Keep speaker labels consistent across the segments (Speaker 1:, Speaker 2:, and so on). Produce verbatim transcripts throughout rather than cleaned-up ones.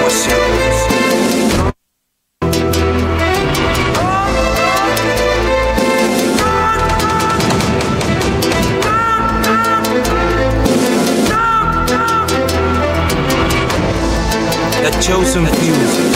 Speaker 1: negocio. The Chosen Few.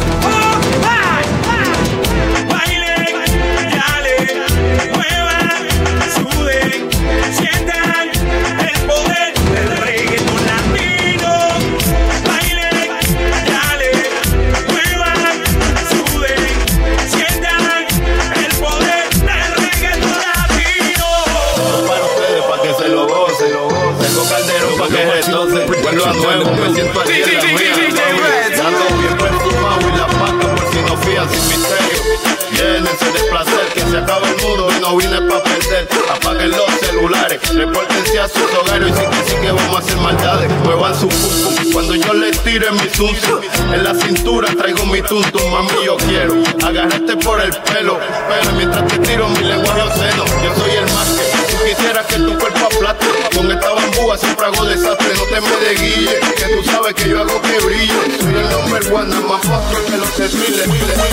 Speaker 2: Vuelvo a nuevo, me siento aquí en la mía. Ando bien perfumado y la pata por si no fías sin misterio. Llénense de placer, que se acaba el mundo y no vine pa' perder. Apaguen los celulares, repórtense a sus hogares. Y sí que sí que vamos a hacer maldades, muevan su pum pum. Cuando yo les tire mi zum zum, en la cintura traigo mi tum tum. Mami, yo quiero agarrarte por el pelo, pero mientras te tiro mi lengua a los senos. Yo soy el más que quisiera que tu cuerpo aplaste. Con esta bambúa siempre hago desastre. No te me desguille, que tú sabes que yo hago que brille. Soy el number one, nada más fácil que los desfiles.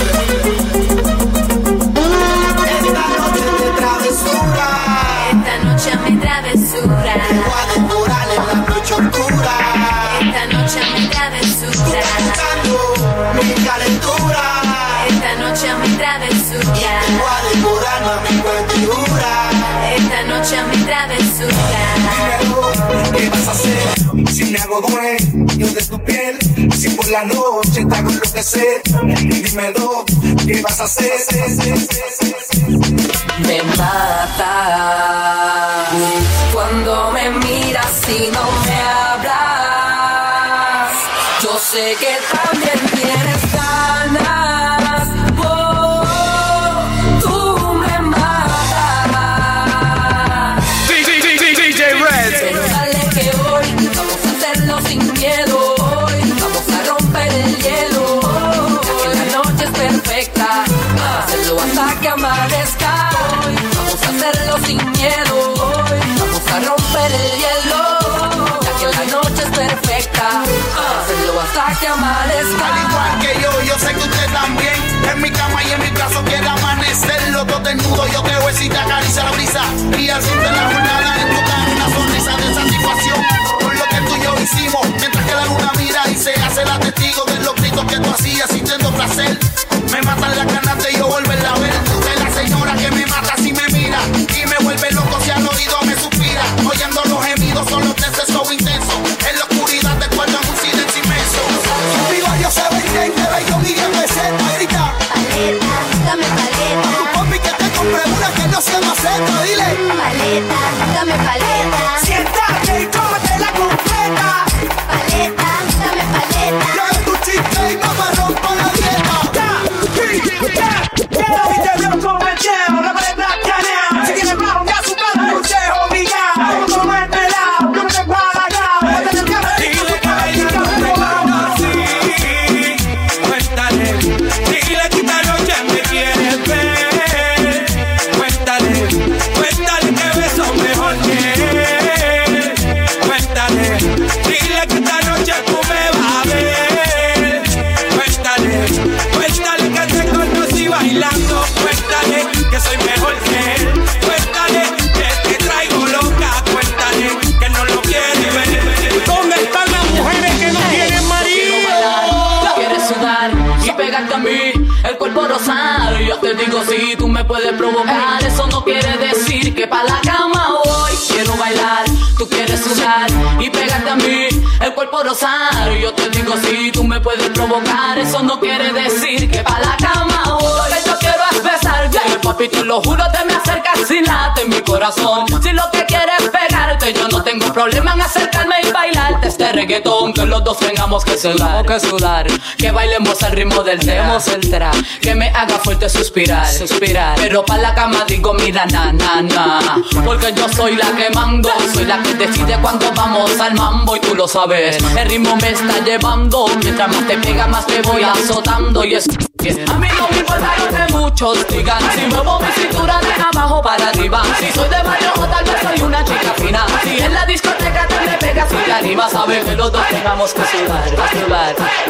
Speaker 3: Esta noche de travesura,
Speaker 4: esta noche me travesura.
Speaker 3: Vengo a devorar en la noche oscura.
Speaker 4: Esta noche me travesura.
Speaker 3: Buscando mi calentura.
Speaker 4: Esta noche me travesura.
Speaker 3: Vengo a devorar mami cuentura.
Speaker 4: Esta noche mi travesura.
Speaker 3: Dímelo, ¿qué vas a hacer? Si me hago dueño de tu piel, si por la noche te hago enloquecer. Dímelo, ¿qué vas a hacer?
Speaker 4: Me mata cuando me miras y no me hablas. Yo sé que también tienes ganas. Oh, tú me matas.
Speaker 1: D J Red.
Speaker 4: Pero dale que hoy vamos a hacerlo sin miedo. Hoy vamos a romper el hielo. Ya que la noche es perfecta, hacerlo hasta que amanezca. Hoy vamos a hacerlo sin miedo. Hoy vamos a romper el hielo. Ya que la noche es perfecta, hacerlo hasta que amanezca.
Speaker 3: Al igual que yo, yo sé que usted también. En mi cama y en mi brazo quiere amanecer. Los dos desnudos, yo te beso y te acaricia la brisa. Y al fin de la jornada en tu cara una sonrisa de satisfacción por lo que tú y yo hicimos. Mientras que la luna mira y se hace la testigo de los gritos que tú hacías sintiendo placer. Me matan las ganas de yo volverla a ver. De la señora que me mata si me mira y me vuelve loco si al oído me suspira. Oyendo los gemidos son los deseos intensos. En la oscuridad te guardan un silencio inmenso. Conmigo yo sé veinte, te veo Miguel Peseta, grita.
Speaker 4: Paleta, dame paleta.
Speaker 3: A tu papi que te compré una que no se maceta, dile.
Speaker 4: Paleta, dame paleta.
Speaker 3: Siéntate y cómetela completa.
Speaker 4: Paleta, dame paleta.
Speaker 3: Trae tu chica y mamá rompa la dieta.
Speaker 5: Y te veo como el cheo, la pared blanqueada. Si tienes bajo, ya su padre, un cheo obligado. Como el pelado, yo me te palagado.
Speaker 1: Dile que bailando me conocí. Cuéntale, dile que esta noche me quieres ver. Cuéntale, cuéntale que beso mejor que él. Cuéntale, dile que esta noche tú me vas a ver. Cuéntale, cuéntale que te conocí bailando. Cuéntale que soy mejor que él. Cuéntale que te traigo loca. Cuéntale que no lo quiere ver.
Speaker 5: ¿Dónde están las mujeres que no tienen marido?
Speaker 4: Tú quieres sudar y pegarte a mí, el cuerpo rosado. Yo te digo si tú me puedes provocar. Eso no quiere decir que pa' la cama voy. Quiero bailar, tú quieres sudar y pegarte a mí, el cuerpo rosado. Yo te digo si tú me puedes provocar. Eso no quiere decir que pa' la cama voy. Lo que yo quiero es besarte, papi, te lo juro, te me acercas sin late mi corazón. Si lo que quieres es pegarte, yo no tengo problema en acercarme y bailarte este reggaetón. Que los dos tengamos que sudar, que sudar, que bailemos al ritmo del demos el trap, que me haga fuerte suspirar, suspirar. Pero pa' la cama digo mira na na na, porque yo soy la que mando, soy la que decide cuando vamos al mambo y tú lo sabes. El ritmo me está llevando, mientras más te pega más te voy azotando y es a mí no me importa lo que muchos digan. Si muevo mi cintura de abajo para arriba, si soy de barrio o tal vez soy una chica fina. Si en la discoteca te me pegas y te animas, sabes que los dos tengamos que sudar, a sudar.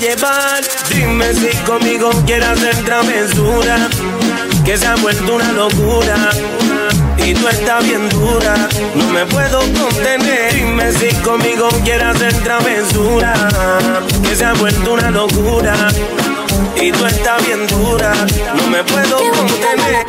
Speaker 6: llevar. Dime si conmigo quieres hacer travesura, que se ha vuelto una locura y tú estás bien dura, no me puedo contener. Dime si conmigo quieres hacer travesura, que se ha vuelto una locura y tú estás bien dura, no me puedo contener.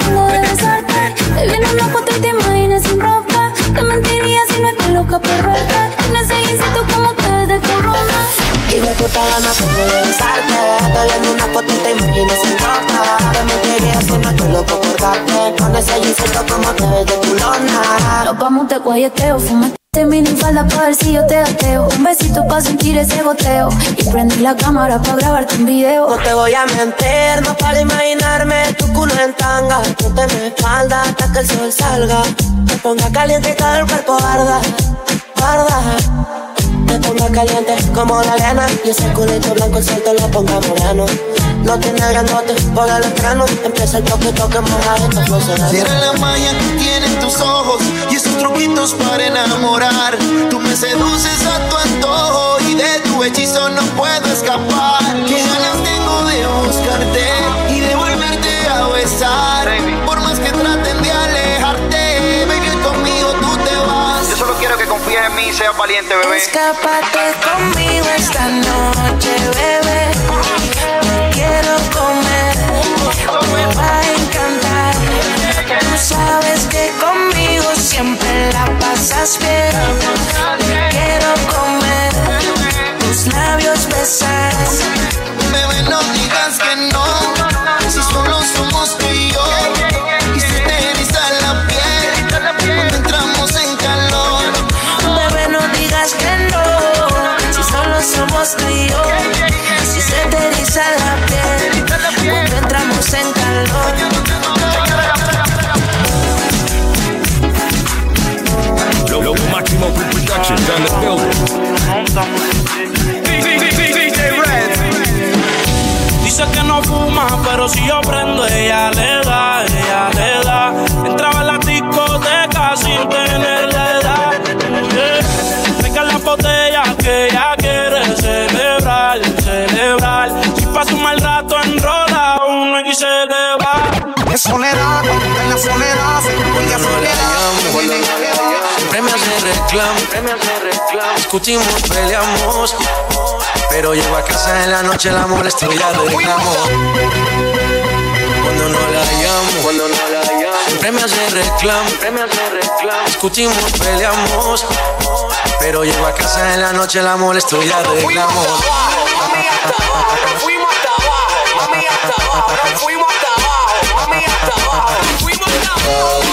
Speaker 7: Te viene una foto y te imaginas sin ropa. Te mentiría si no estás loca por verte. Tienes seis tú como te ves de corona.
Speaker 8: Y me puta gana como de besarte. Te viene una foto y te imaginas sin ropa. Te mentiría si no estoy loco por darte. Con ese jeansito como te ves de culona.
Speaker 7: Nos vamos de guayeteo, fumate mini falda pa' ver si yo te gateo. Un besito pa' sentir ese goteo. Y prendí la cámara pa' grabarte un video.
Speaker 8: No te voy a mentir, no para imaginarme tu culo en tanga. Que te me espalda hasta que el sol salga. Te ponga caliente y todo el cuerpo arda, arda. Te ponga caliente como la arena. Y ese culito blanco el sol te lo ponga moreno. No tiene grandote por el estreno. Empieza el toque, toque, mojadito, flow sereno.
Speaker 3: Cierra la magia que tienen tus ojos y esos truquitos para enamorar. Tú me seduces a tu antojo y de tu hechizo no puedo escapar. Qué ganas tengo de buscarte y de volverte a besar. Baby. Por más que traten de alejarte, baby, conmigo tú te vas.
Speaker 9: Yo solo quiero que confíes en mí y seas valiente, bebé.
Speaker 8: Escápate conmigo esta noche, bebé. Quiero comer, me va a encantar. Tú sabes que conmigo siempre la pasas bien. Quiero comer, tus labios besar.
Speaker 3: Bebé, no digas que no, si solo somos tú y yo. Y se te eriza la piel cuando entramos en calor.
Speaker 8: Bebé, no digas que no, si solo somos tú y yo. Si se te eriza la piel cuando entramos en calor.
Speaker 10: Lo máximo production done the building.
Speaker 6: D J Red. Dice que no fuma, pero si yo prendo, ella le da, ella le da. Entraba en la discoteca sin tener la edad. Yeah. Venga la botella que ella quiere celebrar, celebrar. Si pasa un mal rato, enrola uno y se le va.
Speaker 3: Es soledad, en la soledad se cuelga soledad.
Speaker 11: Siempre me hace reclamo, discutimos, peleamos, pero llego a casa en la noche, el amor estoy ya reclamo. Cuando no la llamo, cuando no la llamo, siempre me hace reclamo, discutimos, peleamos, pero llego a casa en la noche, el amor estoy ya reclamo.
Speaker 12: Mami hasta abajo, fuimos hasta abajo, mami hasta abajo, fuimos hasta abajo, mami hasta abajo, fuimos hasta abajo.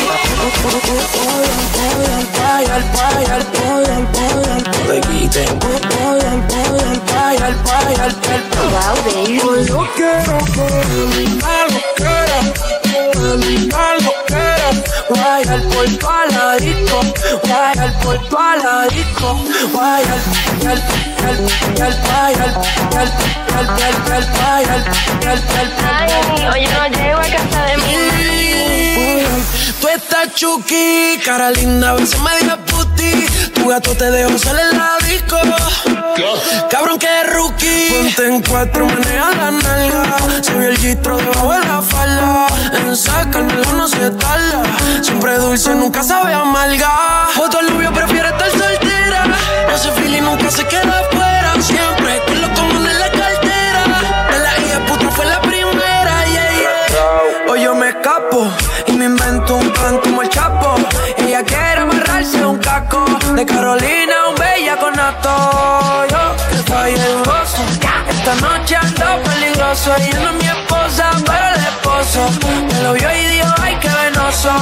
Speaker 8: Al pay, al pay, al pay, al pay,
Speaker 11: te quiten.
Speaker 8: Pay, al pay, al pay, al pay, al pay.
Speaker 7: Wow, baby.
Speaker 8: Yo quiero algo quiero, algo quiero. Guay al puerto a la disco, guay al puerto a la disco, guay al al al al pay, al al al al al pay, al al al.
Speaker 7: Ay, oye, no llego a casa de mí.
Speaker 8: Tú estás chuki, cara linda, a veces me digas puti. Tu gato te dejó salir en la disco. Cabrón que es rookie. Ponte en cuatro, maneja la nalga. Se vio el gistro debajo de la falda. En sacármelo no se tarda. Siempre dulce, nunca sabe amarga. Otro novio prefiere estar soltera. Ese feeling nunca se queda afuera. Siempre con lo común en la cartera. De la hija puta fue la primera, yeah, yeah. Hoy yo me escapo y me invento un plan como el Chapo. Ella quiere amarrarse un caco. De Carolina un bella con nato. Yo que soy el gozo. Esta noche ando peligroso. Ella no es mi esposa, pero el esposo me lo vio y dijo, ay, qué venoso.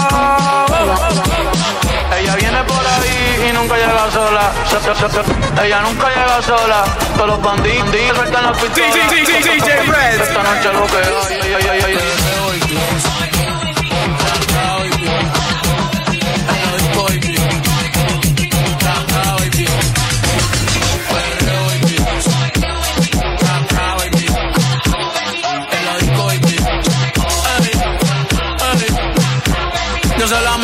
Speaker 13: Ella viene por ahí y nunca llega sola. Ella nunca llega sola. Todos los bandidos sueltan las pistolas.
Speaker 6: D J Red.
Speaker 13: Esta noche lo que hay, ay, ay, ay, ay.
Speaker 6: Yo se la mamo y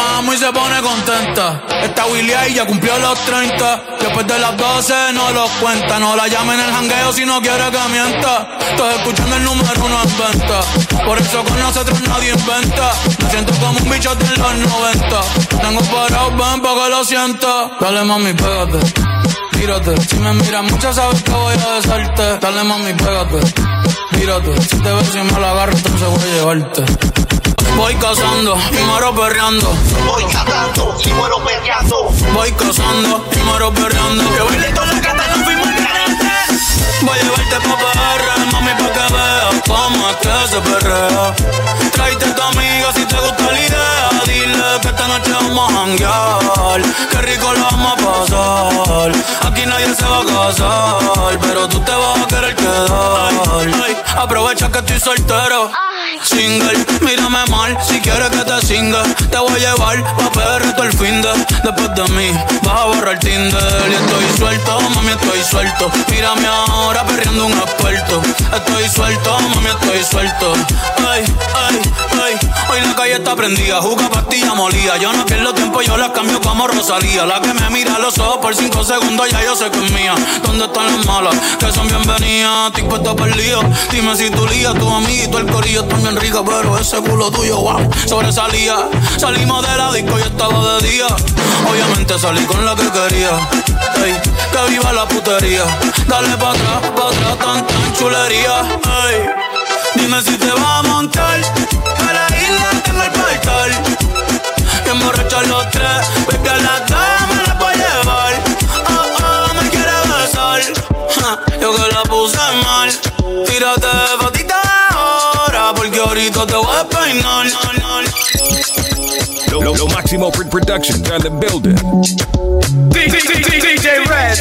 Speaker 14: se pone contenta. Esta Willy ahí ya cumplió los treinta. Después de las doce no los cuenta. No la llamen en el jangueo si no quiere que mienta. Estoy escuchando el número uno en venta. Por eso con nosotros nadie inventa. Me siento como un bicho de los noventa. Tengo parado, ven pa' que lo sienta. Dale mami, pégate, mírate. Si me miras mucho sabes que voy a besarte. Dale mami, pégate, mírate. Si te ves y me la agarro entonces voy a llevarte. Voy cazando y muero perreando.
Speaker 3: Voy cazando y muero perreando.
Speaker 14: Voy cazando y muero perreando. Que baile con la gata, no fuimos grandes. Voy a llevarte pa' P R, mami, pa' que veas cómo es que se perrea. Tráete a tu amiga si te gusta la idea. Dile que esta noche vamos a janguear. Qué rico lo vamos a pasar. Aquí nadie se va a casar, pero tú te vas a querer quedar. Ay, ay, aprovecha que estoy soltero. Single, mírame mal, si quieres que te singa. Te voy a llevar pa' P R todo el fin de. Después de mí, vas a borrar Tinder. Y estoy suelto, mami, estoy suelto. Mírame ahora perreando un experto. Estoy suelto, mami, estoy suelto. Ay, ay, ay. Hoy la calle está prendida, juca pastilla molida. Yo no pierdo tiempo, yo la cambio como Rosalía. La que me mira a los ojos por cinco segundos, ya yo sé que es mía. ¿Dónde están las malas? Que son bienvenidas. Estoy puesto para el lío. Dime si tu lía, tu amiguito, el corillo están bien rica, pero ese culo tuyo, wow, sobresalía. Salimos de la disco y estaba de día. Obviamente salí con la que quería. Ey, que viva la putería. Dale pa' atrás, pa' atrás, tan, tan chulería. Ey, dime si te vas a montar. A la isla tengo el portal. Y emborrachar los tres. Baby, a las dos me la voy a llevar. Oh, oh, me quiere besar. Ja, yo que la puse mal. Tírate fotita ahora, porque ahorita te voy a peinar.
Speaker 10: Lo, lo, lo Máximo Production on the building.
Speaker 8: D J Red.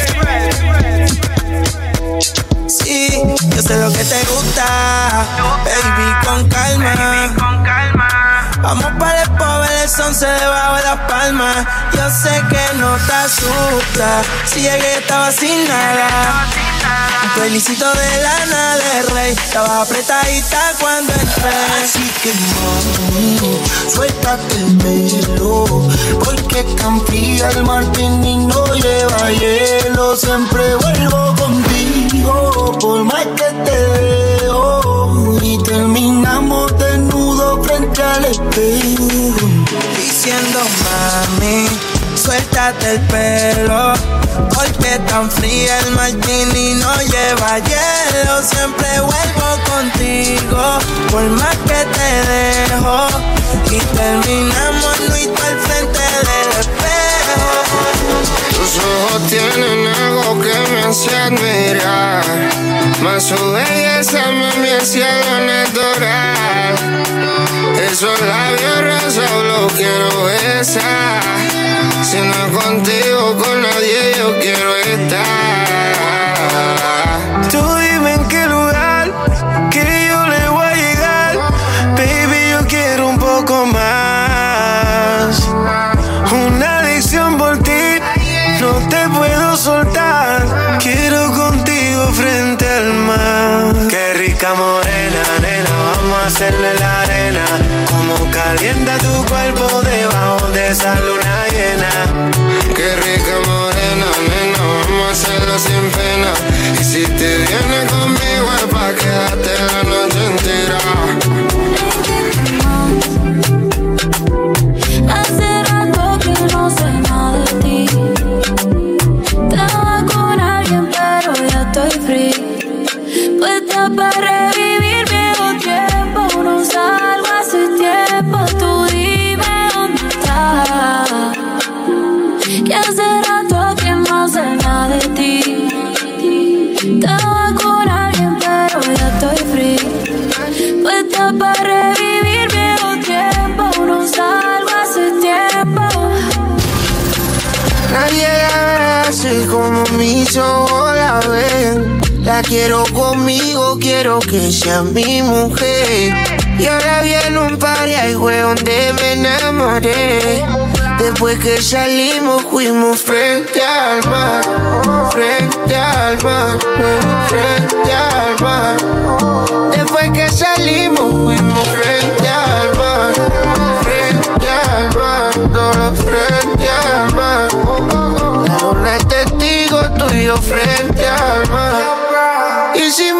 Speaker 8: Sí, yo sé lo que te gusta, baby, con calma. Vamos para el pobre del once debajo de las palmas. Yo sé que no te asusta. Si llegué estaba sin nada. Un felicito de Lana del Rey. Estaba apretadita cuando entré.
Speaker 3: Así que mami, suéltate el pelo, porque Campía el martini no lleva hielo. Siempre vuelvo contigo, por más que te veo. Y terminamos desnudos frente al espejo.
Speaker 8: Diciendo mami, suéltate el pelo, porque tan fría el martini no lleva hielo. Siempre vuelvo contigo, por más que te dejo. Y terminamos nuito al frente del espejo.
Speaker 15: Tus ojos tienen algo que me hace admirar, más su belleza me hacía natural. Esos labios rosados los quiero besar. Si no es contigo, con nadie yo quiero estar.
Speaker 8: Tú dime en qué lugar, que yo le voy a llegar. Baby, yo quiero un poco más. Una adicción por ti, no te puedo soltar. Quiero contigo frente al mar. Qué rica morena, nena, vamos a hacerle la arena. Como calienta tu cuerpo debajo de esa luna llena.
Speaker 15: Qué rica morena, nena, vamos a hacerlo sin pena. Y si te vienes conmigo es pa' quedarte la noche entera.
Speaker 7: Hace rato que no sé nada de ti. Estaba con alguien pero ya estoy free. Puesta para revivir viejo tiempo. No salgo hace tiempo. Tú dime dónde estás. Que hace rato que no sé nada de ti. Estaba con alguien pero ya estoy free. Puesta para revivir viejo tiempo. No salgo hace tiempo.
Speaker 15: Nadie la ve así como mis ojos la ven. La quiero conmigo, quiero que sea mi mujer. Y ahora viene un party ahí fue donde me enamoré. Después que salimos fuimos frente al mar, frente al mar, frente al mar. Después que salimos fuimos frente al mar, frente al mar. Todos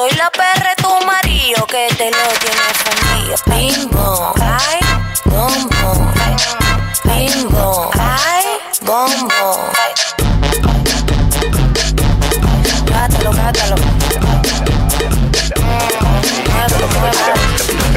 Speaker 2: soy la perra de tu marido que te lo tiene fundido. Bimbo, ay, bombo. Bimbo, ay, bombo. Cátalo, cátalo. Muévelo, muévelo.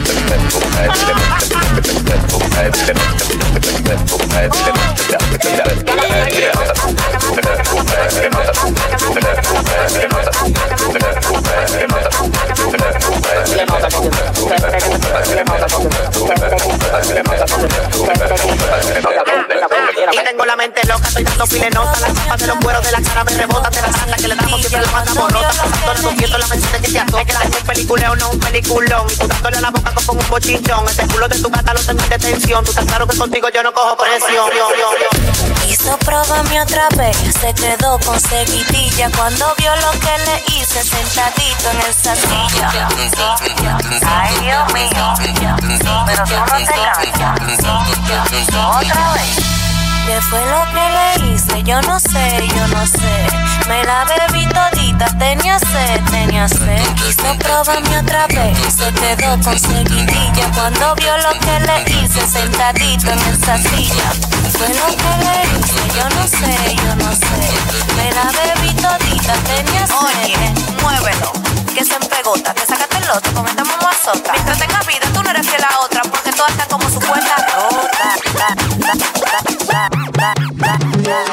Speaker 16: Y tengo la mente loca, estoy dando filenosa. Las chapas de los cueros de la cara me rebotan. De la santa que le damos siempre la mandamos rota. Pasándole doscientos la mente que te azota. Es que la un peliculeo, no un peliculón. Y tú dándole a la boca con un bochinchón. Ese culo de tu gata lo tengo en detención. Tú estás claro que contigo yo no cojo presión.
Speaker 2: Quiso probarme otra vez, se quedó con seguidilla cuando vio lo que le hice sentadito en esa silla. Ay, Dios mío, pero tú no te cansas. Otra vez. ¿Qué fue lo que le hice? Yo no sé, yo no sé. Me la bebí todita, tenía sed, tenía sed. Quiso probarme otra vez, se quedó con seguidilla cuando vio lo que le hice sentadito en esa silla. Fue lo que le hice, yo no sé, yo no sé. Me la bebí todita, tenía sed. Oye, muévelo, que se empegota, te sacaste el loto, comentamos más otra. Mientras tengas vida, tú no eres fiel a otra, porque todas están como su cuenta rota. Da, da, da, da, da, da.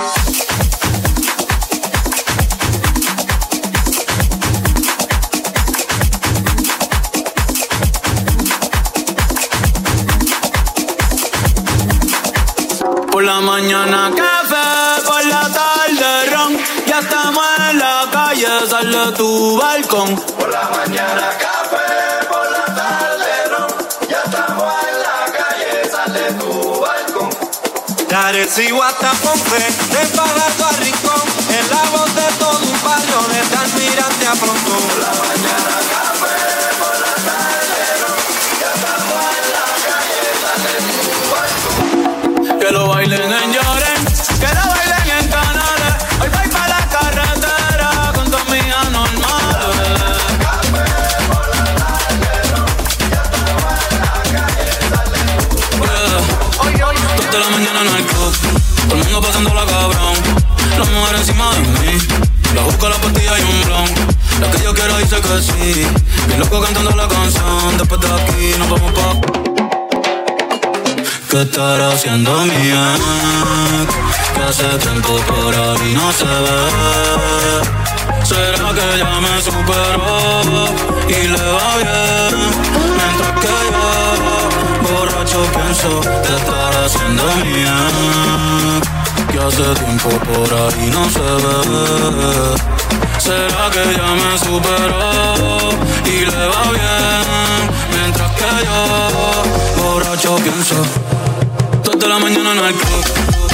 Speaker 14: Por la mañana café, por la tarde ron. Ya estamos en la calle, sal de tu balcón.
Speaker 4: Por la mañana café, por la tarde ron. Ya estamos en la calle, sal de tu balcón.
Speaker 1: La recibo hasta Ponce, de Fajardo a Rincón. En la voz de todo un barrio, desde Almirante a Pronto.
Speaker 4: Por la mañana café, por la tarde ron. Ya estamos en la calle, sal de tu balcón.
Speaker 14: Que lo bailen en Lloren, que lo bailen en Canales. Hoy voy pa' la carretera con dos mías normales.
Speaker 4: Café por la tarde, no. Ya estamos en la calle, sale tu
Speaker 14: balcón. Dos de la mañana en el club, todo el mundo pasando la cabrón. La mujer encima de mí, la busca la pastilla y un blon. La que yo quiero dice que sí, bien loco cantando la canción. Después de aquí nos vamos pa'. ¿Qué estará haciendo mi ex? Que hace tiempo por ahí no se ve. ¿Será que ella me superó y le va bien? Mientras que yo, borracho, pienso ¿qué estará haciendo mi ex? Que hace tiempo por ahí no se ve. ¿Será que ella me superó y le va bien? Mientras que yo, borracho, pienso de la mañana en el club.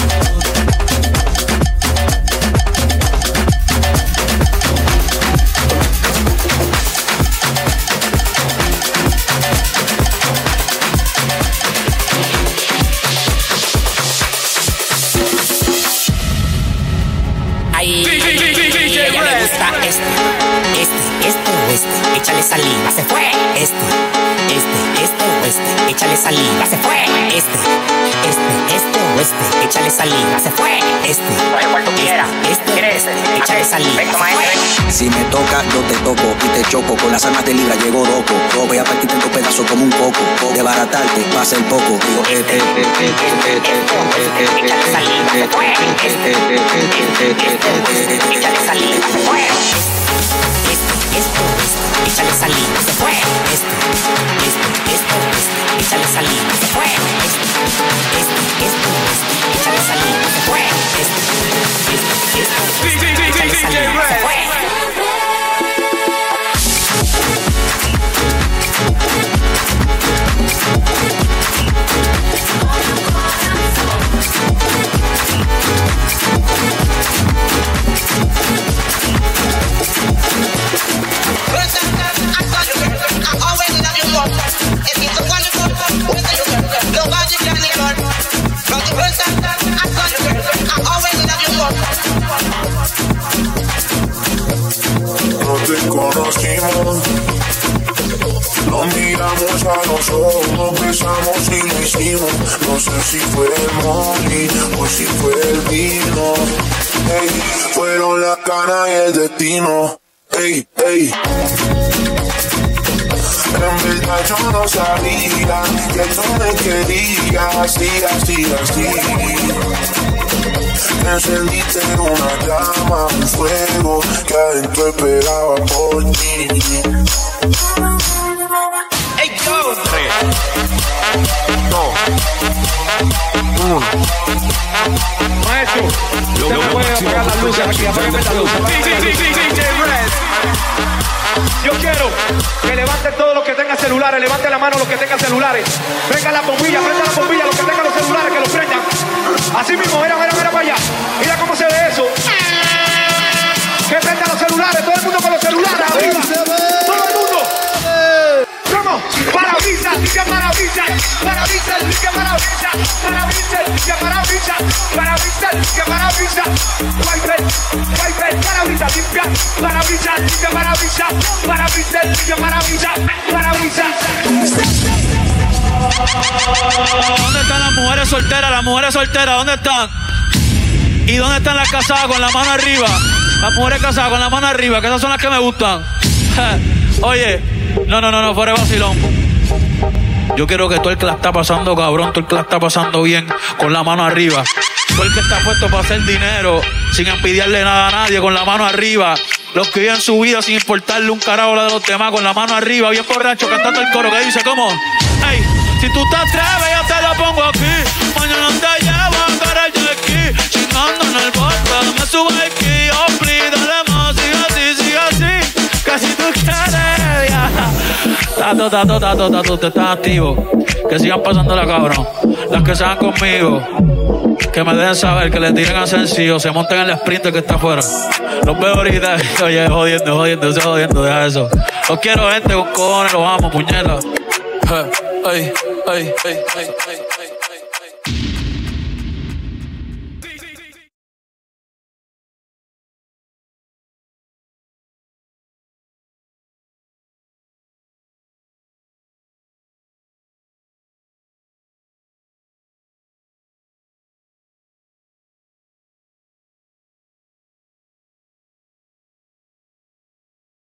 Speaker 17: Ay, a ella le gusta este, este, este o este. Échale saliva, se fue. Este, este, este o este. Échale saliva, se fue. Este, este, este o este. Échale saliva, se fue. Este, este, este, este. Échale saliva, se fue.
Speaker 18: Si me toca, yo te toco y te choco. Con las armas de libra llego loco. Yo voy a partirte en dos pedazos como un coco. De baratarte, va a ser poco. Digo, eh, eh, eh, eh, eh, eh,
Speaker 17: échale saliva, se fue. Este, échale saliva, se fue. Este, este, este. Échale saliva, se fue. Este, este, este, este. Échale saliva, se fue. Este, este, este, este. Échale saliva, se fue. Este, este, este, este. Échale saliva, se fue.
Speaker 6: miramos a los ojos, nos besamos y lo hicimos. No sé si fue el money o si fue el vino. Ey, fueron la cara y el destino. Ey, ey. En verdad yo no sabía que tú me querías así, así, así. Me encendiste en una llama, un fuego que adentro esperaba por ti.
Speaker 1: ¡Ey, yo!
Speaker 6: Tres, dos, uno.
Speaker 1: Maestro,
Speaker 10: Lo,
Speaker 1: usted me
Speaker 10: lo
Speaker 1: puede
Speaker 10: máximo
Speaker 1: apagar las luces aquí, apágame las luces. D J Rez. Yo quiero que levanten todos los que tengan celulares, levanten la mano los que tengan celulares. Venga la bombilla, prenda la bombilla, los que tengan los celulares, que los prendan. Así mismo, mira, mira, mira para allá. Mira cómo se ve eso. Que prendan los celulares, todo el mundo con los celulares arriba. Todo el mundo. ¿Cómo? Maravilla, limpia maravilla. Maravilla, limpia maravilla. Maravilla, limpia maravilla. Maravilla, limpia maravilla. Wiper, wiper, maravilla, limpia. Maravilla, limpia maravilla. Maravilla, limpia maravilla. Maravilla.
Speaker 13: ¿Dónde están las mujeres solteras? Las mujeres solteras, ¿dónde están? ¿Y dónde están las casadas con la mano arriba? Las mujeres casadas con la mano arriba, que esas son las que me gustan. Oye, no, no, no, no, fuera de vacilón. Yo quiero que todo el que la está pasando cabrón, todo el que la está pasando bien, con la mano arriba. Todo el que está puesto para hacer dinero, sin envidiarle nada a nadie, con la mano arriba. Los que viven su vida sin importarle un carajo de los demás, con la mano arriba, bien borracho, cantando el coro que dice, ¿cómo? Ey, si tú te atreves, yo te lo pongo aquí. Mañana te llevo a ver el jet ski. Chingando en el bote, me sube el ki. Oh, please, dale más, sigue así, sigue así. Que si tú quieres, ya. Tato, tato, tato, tato, te estás activo. Que sigan pasando la cabrón. Las que sean conmigo, que me dejen saber, que le tiren a sencillo, se monten en el sprinter que está afuera. Los veo ahorita, oye, jodiendo, jodiendo, estoy jodiendo, deja eso. Los quiero, gente, con cojones, los amo, puñetas. Hey, hey, hey, hey, hey.